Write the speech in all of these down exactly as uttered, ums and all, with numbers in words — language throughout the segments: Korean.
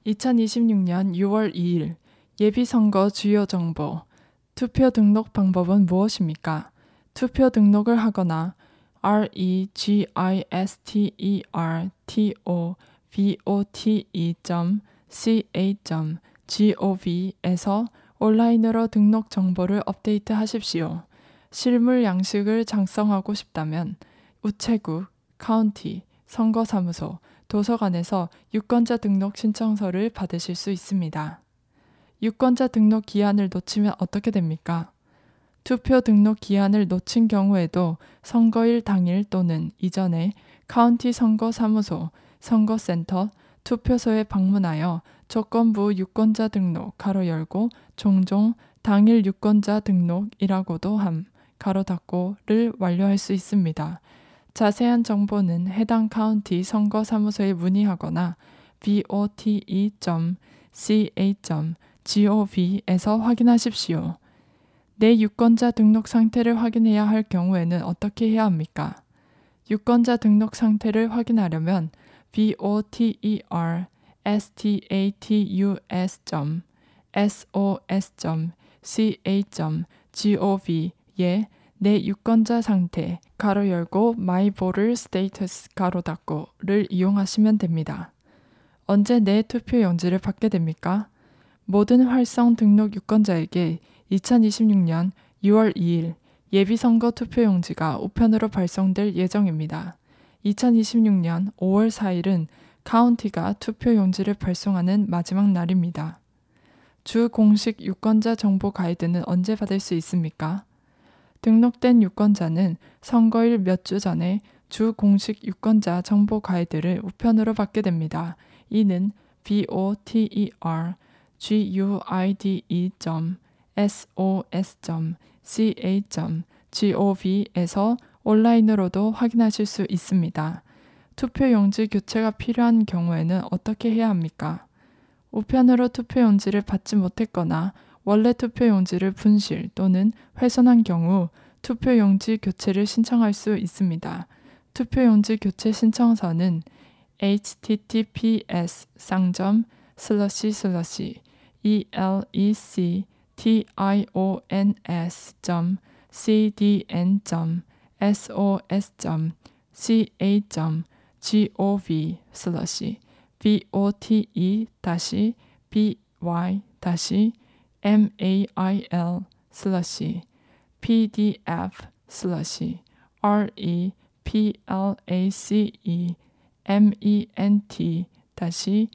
이천이십육년 유월 이일 예비선거 주요 정보. 투표 등록 방법은 무엇입니까? 투표 등록을 하거나 registervote.ca.gov.에서 온라인으로 등록 정보를 업데이트하십시오. 실물 양식을 작성하고 싶다면 우체국, 카운티, 선거사무소, 도서관에서 유권자 등록 신청서를 받으실 수 있습니다. 유권자 등록 기한을 놓치면 어떻게 됩니까? 투표 등록 기한을 놓친 경우에도 선거일 당일 또는 이전에 카운티 선거사무소, 선거센터, 투표소에 방문하여 조건부 유권자 등록 가로 열고 종종 당일 유권자 등록이라고도 함 가로 닫고를 완료할 수 있습니다. 자세한 정보는 해당 카운티 선거사무소에 문의하거나 vote.ca.gov에서 확인하십시오. 내 유권자 등록 상태를 확인해야 할 경우에는 어떻게 해야 합니까? 유권자 등록 상태를 확인하려면 voter.status.sos.ca.gov에 내 유권자 상태 가로 열고 My Voter Status 가로 닫고를 이용하시면 됩니다. 언제 내 투표용지를 받게 됩니까? 모든 활성 등록 유권자에게 이천이십육년 유월 이일 예비선거 투표용지가 우편으로 발송될 예정입니다. 이천이십육년 오월 사일은 카운티가 투표용지를 발송하는 마지막 날입니다. 주 공식 유권자 정보 가이드는 언제 받을 수 있습니까? 등록된 유권자는 선거일 몇 주 전에 주 공식 유권자 정보 가이드를 우편으로 받게 됩니다. 이는 voter.guide.sos.ca.gov에서 온라인으로도 확인하실 수 있습니다. 투표용지 교체가 필요한 경우에는 어떻게 해야 합니까? 우편으로 투표용지를 받지 못했거나 원래 투표용지를 분실 또는 훼손한 경우 투표용지 교체를 신청할 수 있습니다. 투표용지 교체 신청서는 https 쌍점 슬러시 슬러시 elections.cdn.sos.ca.gov 슬러시 vote-by-mail 슬러시 pdf 슬러시 replace ment 다시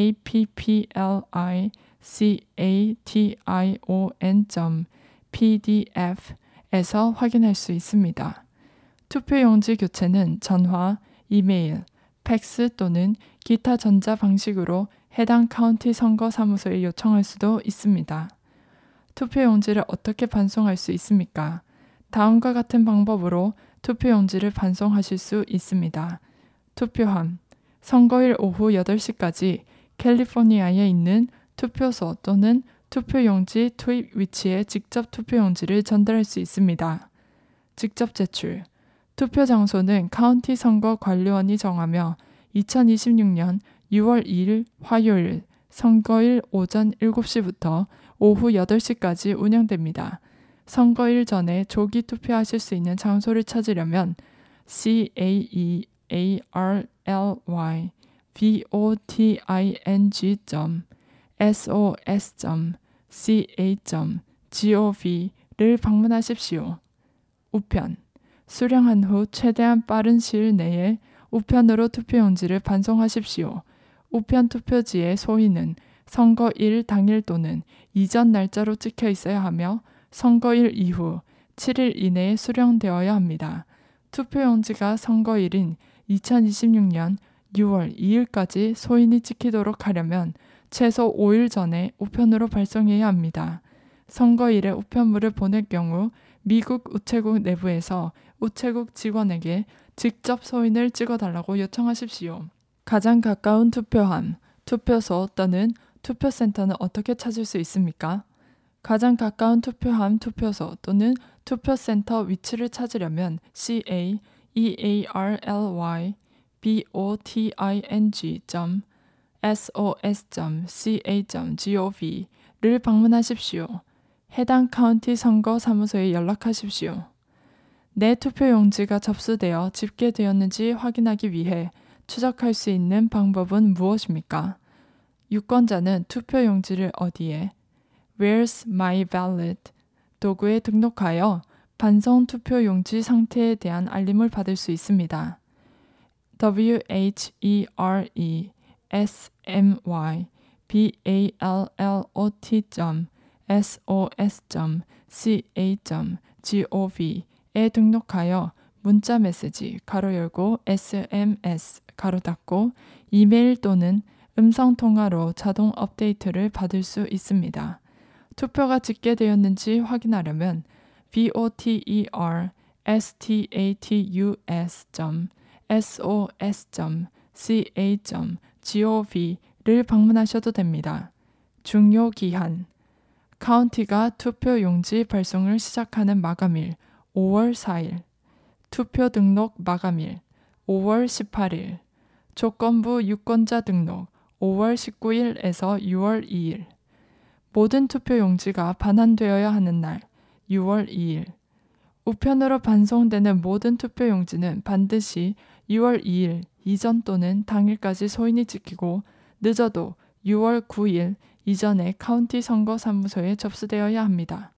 application.pdf에서 확인할 수 있습니다. 투표용지 교체는 전화, 이메일, 팩스 또는 기타 전자 방식으로 해당 카운티 선거사무소에 요청할 수도 있습니다. 투표용지를 어떻게 반송할 수 있습니까? 다음과 같은 방법으로 투표용지를 반송하실 수 있습니다. 투표함, 선거일 오후 여덟 시까지 캘리포니아에 있는 투표소 또는 투표용지 투입 위치에 직접 투표용지를 전달할 수 있습니다. 직접 제출, 투표 장소는 카운티 선거 관리원이 정하며 이천이십육년 유월 이일 화요일 선거일 오전 일곱 시부터 오후 여덟 시까지 운영됩니다. 선거일 전에 조기 투표하실 수 있는 장소를 찾으려면 carly.voting.sos.ca.gov를 방문하십시오. 우편, 수령한 후 최대한 빠른 시일 내에 우편으로 투표용지를 반송하십시오. 우편 투표지의 소인은 선거일 당일 또는 이전 날짜로 찍혀 있어야 하며 선거일 이후 칠일 이내에 수령되어야 합니다. 투표용지가 선거일인 이천이십육년 유월 이일까지 소인이 찍히도록 하려면 최소 오일 전에 우편으로 발송해야 합니다. 선거일에 우편물을 보낼 경우 미국 우체국 내부에서 우체국 직원에게 직접 소인을 찍어달라고 요청하십시오. 가장 가까운 투표함, 투표소 또는 투표센터는 어떻게 찾을 수 있습니까? 가장 가까운 투표함, 투표소 또는 투표센터 위치를 찾으려면 carly.voting.sos.ca.gov 에스 오 에스 점 씨 에이 점 지오비를 방문하십시오. 해당 카운티 선거사무소에 연락하십시오. 내 투표용지가 접수되어 집계되었는지 확인하기 위해 추적할 수 있는 방법은 무엇입니까? 유권자는 투표용지를 어디에 Where's my ballot? 도구에 등록하여 반송 투표용지 상태에 대한 알림을 받을 수 있습니다. 더블유 에이치 이 알 이 에스 엠 와이 비 에이 엘 엘 오 티 점 에스 오 에스 점 씨 에이 점 지오비에 등록하여 문자 메시지 가로 열고 에스 엠 에스 가로 닫고 이메일 또는 음성 통화로 자동 업데이트를 받을 수 있습니다. 투표가 집계되었는지 확인하려면 voter status 점 sos 점 ca 점 gov를 방문하셔도 됩니다. 중요 기한 카운티가 투표용지 발송을 시작하는 마감일 오월 사일, 투표 등록 마감일 오월 십팔일, 조건부 유권자 등록 오월 십구일에서 유월 이일, 모든 투표용지가 반환되어야 하는 날 유월 이일, 우편으로 반송되는 모든 투표용지는 반드시 유월 이일 이전 또는 당일까지 소인이 지키고 늦어도 유월 구일 이전에 카운티 선거사무소에 접수되어야 합니다.